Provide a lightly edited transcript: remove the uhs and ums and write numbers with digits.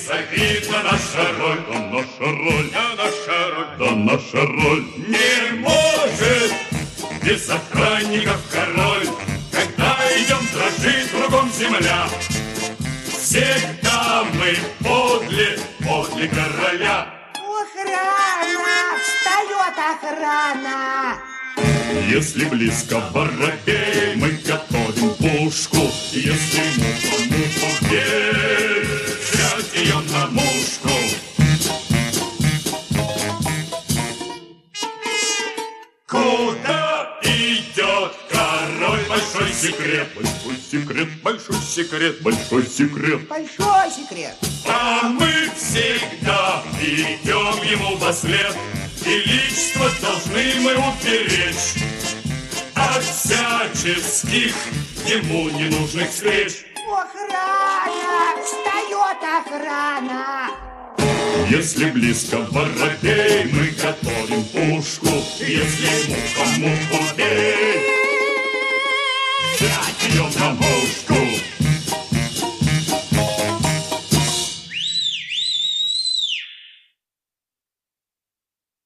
безобидна наша роль. Да наша роль, Да наша роль, да наша роль. не может без охранников король. Когда идем, дрожит кругом земля. Всегда мы подле короля. Охрана! Встает охрана! Если близко воробей, мы готовим пушку. Если муху бей, взять ее на мушку. Куда идет король? Большой секрет. Большой секрет, Большой секрет. большой секрет. Большой секрет. А мы всегда идем ему вослед, величество должны мы уберечь от всяческих ему ненужных встреч. Охрана! Встает охрана! Если близко воробей, Мы готовим пушку, если муху бей, взять ее на мушку.